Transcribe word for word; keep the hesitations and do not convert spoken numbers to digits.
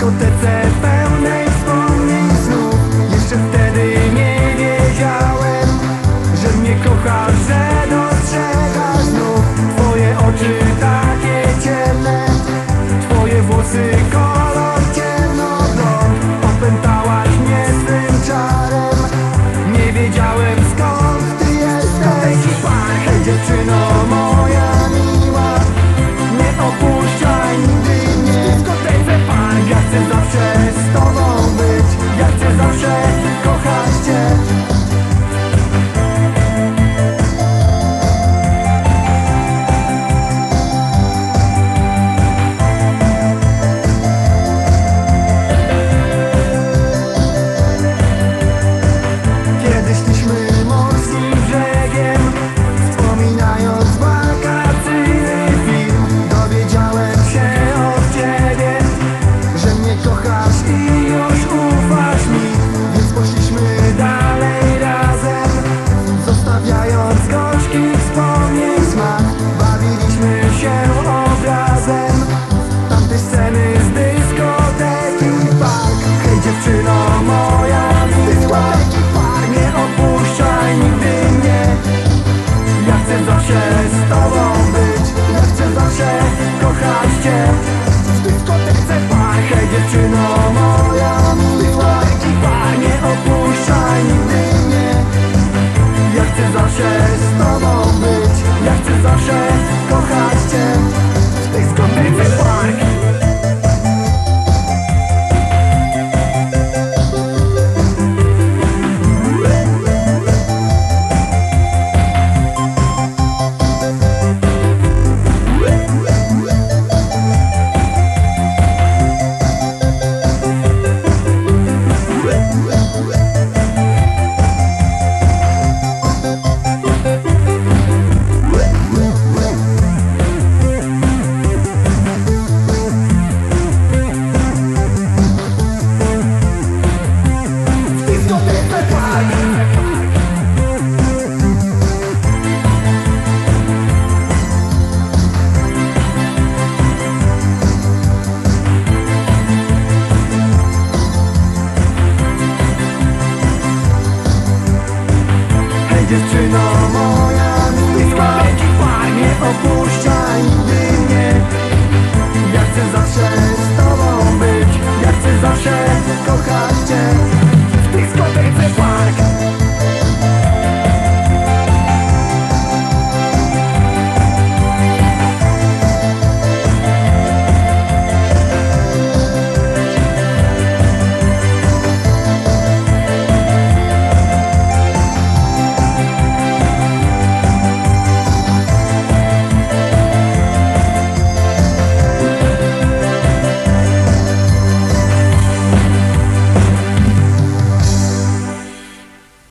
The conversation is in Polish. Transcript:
dyskotece pełnej wspomnień snów. Jeszcze wtedy nie wiedziałem, że mnie kochasz, że dostrzegasz znów. Twoje oczy takie ciemne, twoje włosy kolor ciemnoblond. Opętałaś mnie swym czarem, nie wiedziałem skąd ty jesteś. Hej dziewczyno moja miła, nie opuszczaj nigdy mnie. W dyskotece Funk, ja chcę zawsze z tobą być, ja chcę zawsze kochać cię. Kiedyś szliśmy morskim brzegiem, wspominając wakacyjny film. Dowiedziałem się od ciebie, że mnie kochasz i już